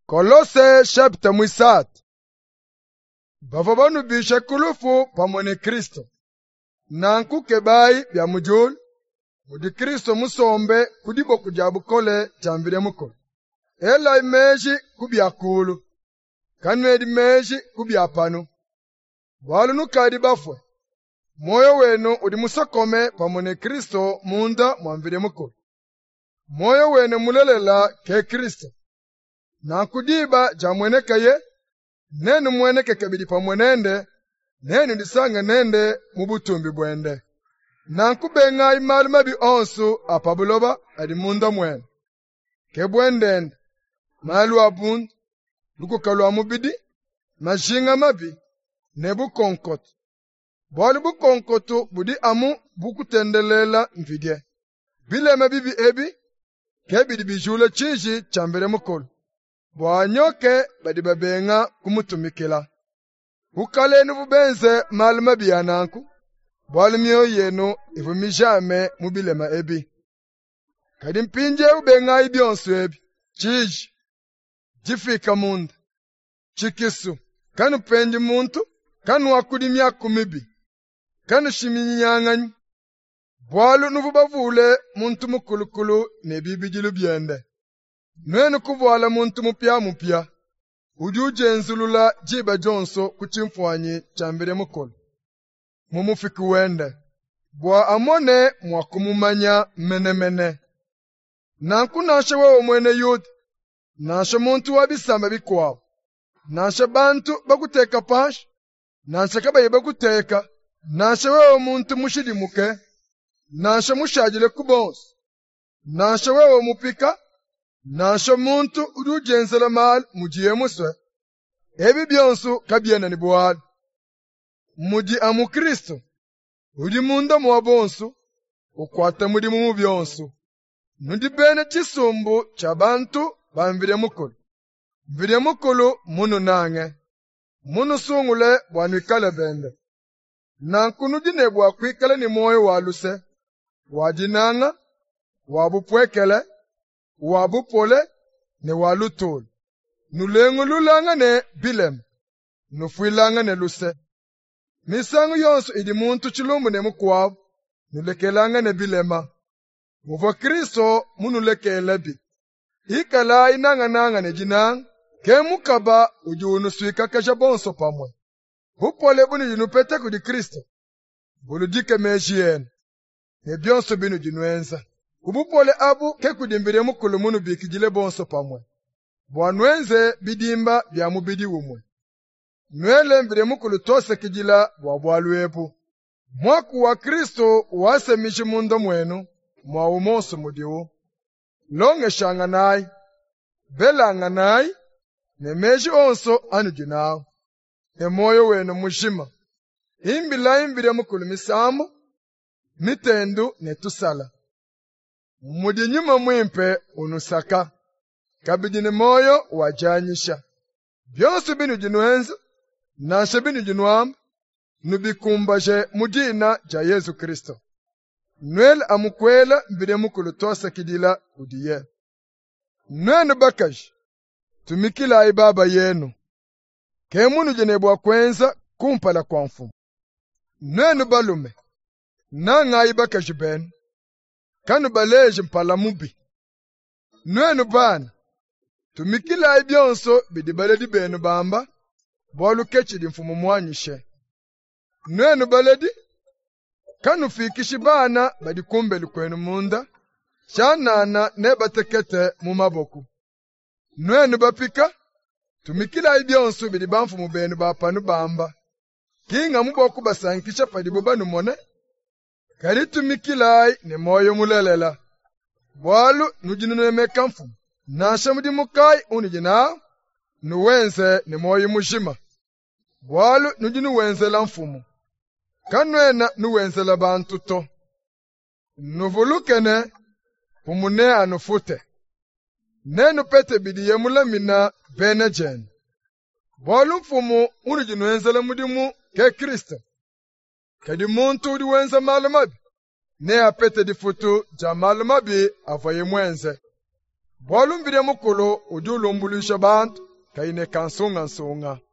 Kolose chapter mwisatu. Bava banu bishe kulufu pamwene Kristo. Nanku kebai bya mujulu. Mudi Kristo musombe kudibo kujabu kole jambire mukolo. Ela imeji kubya kulu. Kanwedi meji kubya panu. Walu nukadi bafwe. Moyo wenu udi musakome pamwene Kristo munda mwambire mukolo. Moyo wenu mulelela ke Kristo. Nankudiba jamwene kaye. Nenu mwene kekebidi pamwenende. Nenu disanga nende mubutumbi bwende. Nankubenga imali mabi onsu apabuloba adi munda mwene. Kebwendende. Malu abundu. Lukukalu amubidi. Majinga mabi. Nebu konkoto. Bwali bukonkoto budi amu bukutendelela mvidye. Bileme bibi ebi. Kebidi bijule chinji chambere mukolo. Bwanyoke badi babenga kumutumikila. Ukalenu bubenze malu mabi yananku. Bwali myo yenu ivumijame mubilema ebi. Kadi mpinje ubenga ibyonsu ebi. Chiji. Jifika munda. Chikisu. Kanu penji muntu. Kanu wakudimya kumibi. Kanu shiminyang'anyi. Bwalu nuvubavule muntu mukulukulu nebibijilu byende. Nwenu kuvwala muntu mupya. Ujujenzulula jiba jonso kuchimfwanyi chambire mukolo. Mumufiki wende. Bwa amone mwakumumanya menemene. Nanku nashe wewe mwene yuda. Nashe muntu wabisamba bikwawo. Nashe bantu bakuteka pashi. Nashe kabaye bakuteka. Nashe wewe muntu mushidimuke. Nashe mushajile kubonso. Nashe wewe mupika. Nashe muntu udujenzela mal mujiye muswe. Ebi byonsu kabyena ni bwali. Muji amu Kristo. Udi munda mwabonsu. Ukwata mudi mu byonsu. Nundi bene chisumbu cha bantu bamvire mukolo. Mvire mukolo munu nange. Munu sungule bwanwikale bende. Nanku nudi nebwa kwikale ni moyo waluse. Wajinanga. Wabupwekele. Wabupole. Ne walutulu. Nulengululanga ne bilem. Nufuilanga ne luse. Misangu yonsu idi muntu chilumbu ne mukwabu. Nulekelanga ne bilema. Muva Kristo munulekele bi. Ikala inanga ne jinanga. Ke mukaba ujunu suika kesha bonso pamwe. Bupole bunu jinupete kudi Kristo. Buludike meji yenu. Ne byonso binu jinuenza. Ubupole abu ke kudimbire mukulu munu bikijile bonso pamwe. Bwanwenze bidimba bya mubidi umwe. Nwele mbire mukulu tose kijila bwabwaluepu. Mwaku wa Kristo wase mishi mundo mwenu. Mwa umonsu mudiwu. Longe shanga nai. Belanga nai. Ne meji onso anujinawo. Ne moyo wenu mushima. Imbire mukulu misamu. Mitendu ne tusala. Mudi nyuma mwimpe unusaka. Kabidini moyo wajanyisha. Byonsu binu jinuenza. Nashe binu jinuamba. Nubikumbaje mudina ja Yesu Kristo. Nwele amukwela mbire mukulu tosa kidila udiye. Nwenu bakaji. Tumikila ibaba yenu. Kemunu jenebwa kwenza kumpala kwa mfumu. Nwenu balume. Nanga ibakaji benu. Kanu baleje mpala mubi. Nwenu bana. Tumikila ibyonso bidibaledi benu bamba. Bwalu kechidi mfumu mwanyishe. Nwenu baledi. Kanu fikishi bana badikumbeli kwenu munda. Chanana nebatekete mumaboku. Nwenu bapika. Tumikila ibyonso bidibamfu mubenu bapanu bamba. Kinga muboku basankisha padibubanu mone. Kari tumikilai ni moyo mulelela. Bwalu nujinunemeka mfumu. Nasha mudimukai unijinao. Nuwenze ni moyo mushima. Bwalu nujinuwenze la mfumu. Kanwena nuwenze la bantu to. Nuvulukene pumune anufute. Nenu pete bidiye mulamina bene jen. Bwalu mfumu unijinuwenze la mudimu ke Kristo. Kadi muntu udiwenze malumabi. Ne apete di futu ja malumabi avaye mwenze. Bolu mbide mukulu ujulumbuluisha bantu kaine kansunga nsunga.